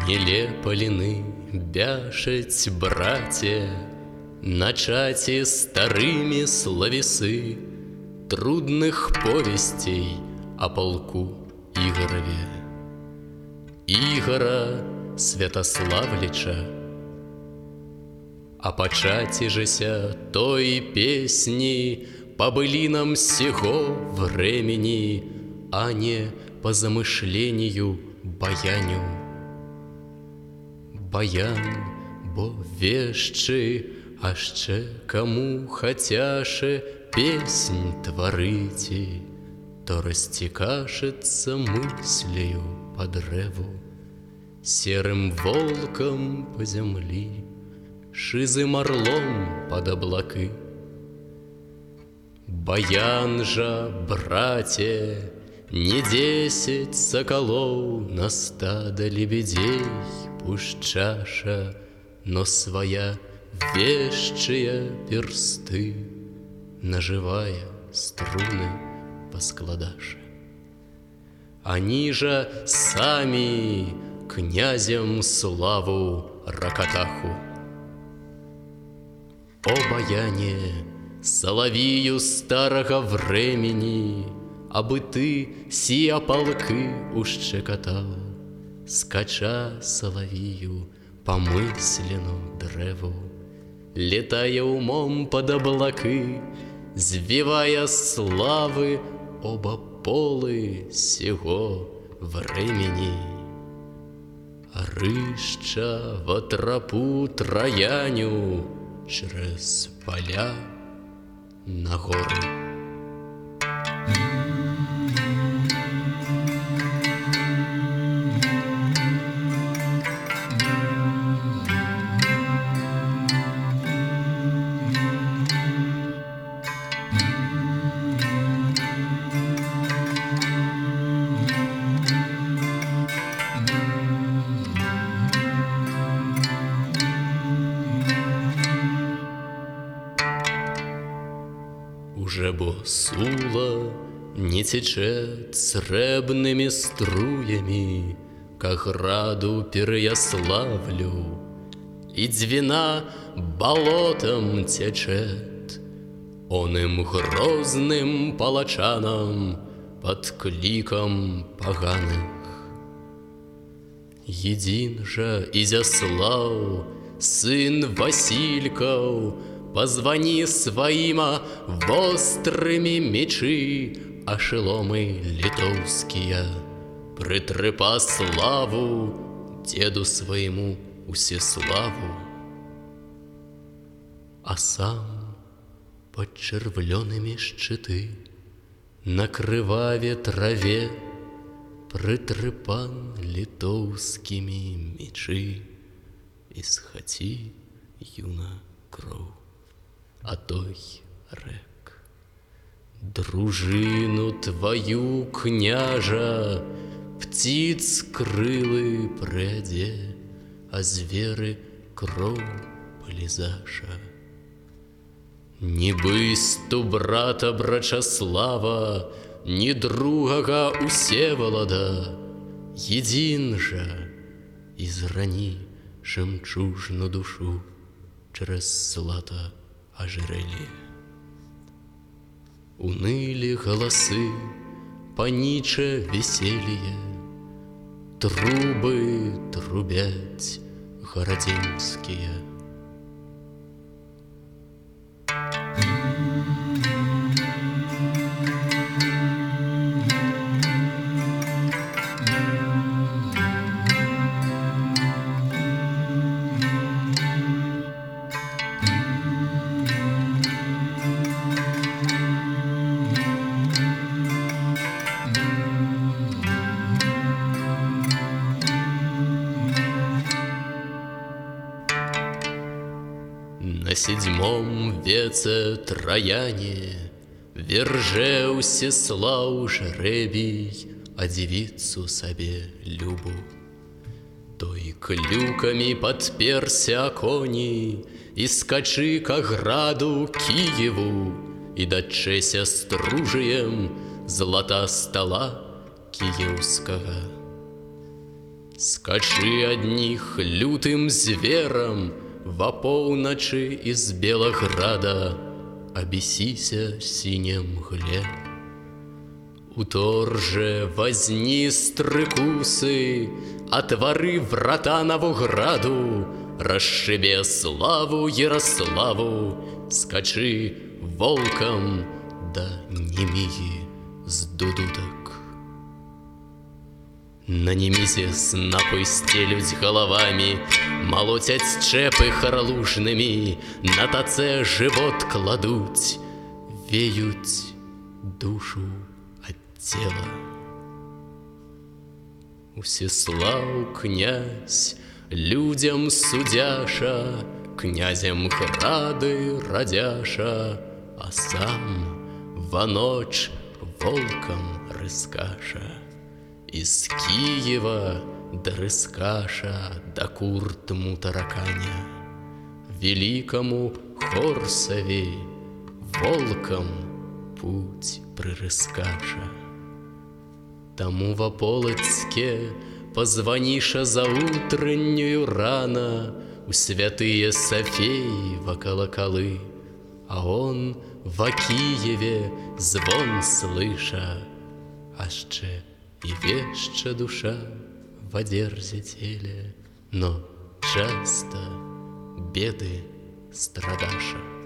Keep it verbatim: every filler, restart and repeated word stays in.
Нелепаліны бяшаць браце, начаці старымі славесы трудных повестей о полку Игорове. Игора Святославлича, а пачаці жеся той песни по былинам сего времени, а не по замышлению баяню. Баян, бо вешчы, а ще кому хацяше песнь тварыці, то растекашется мыслью по древу, серым волком по земли, шизым орлом под облаки. Баян жа, братья, не десять соколов на стадо лебедей пушчаша, но своя вещие персты, наживая струны поскладаша. Они же сами князем славу ракотаху. О баяне, соловію старого времени, абы ты сия полки ущекотал, скача соловію по мыслену древу, летая умом под облаки, звивая славы оба полы сего времени. Рыща во тропу Трояню через поля на горы. Уже бо Сула не течет сребными струями к граду Переяславлю, и Двина болотом течет, оным грозным палачанам под кликом поганых. Един же Изяслав, сын Васильков, позвони своима вострыми мечи, а шеломы литовские притрепа славу деду своему Усеславу. А сам под червлеными щиты на крываве траве притрепан литовскими мечи, исходи, юна кровь, а той рек. Дружину твою, княжа, птиц крылы пряде, а зверы кров полизаша. Не бысту брата Брачаслава, ни другага Усеволода, един же израни жемчужну душу через злато ожерелье. Уныли голосы, паниче веселье, трубы трубять городенские. На седьмом веце Трояне верже Усеслав жребий, а девицу себе Любу. Той клюками подперся кони и скачи к граду Киеву, и дочеся стружием злата стола киевского. Скачы одних лютым зверам во поўначы из Белограда, обесися сине мгле. У торже возьми стрыкусы, отвори врата Новограду, расшибе славу Ярославу, скачи волком да Немії з дудуток. На Немізе снапы стелюць галавамі, молотять чэпы харалужнымі, на таце жывот кладуць, веюць душу ад цела. Усеслаў князь людям судяша, князем грады радяша, а сам во ночь волком рыскаша. Из Киева до Рыскаша, до Куртму тараканя, великому Хорсове волком путь прырыскаша. Тому во Полоцке позвониша за утреннюю рано у святые Софеева колоколы, а он во Киеве звон слыша, ашчэ и веща душа в одерзе теле, но часто беды страдаша.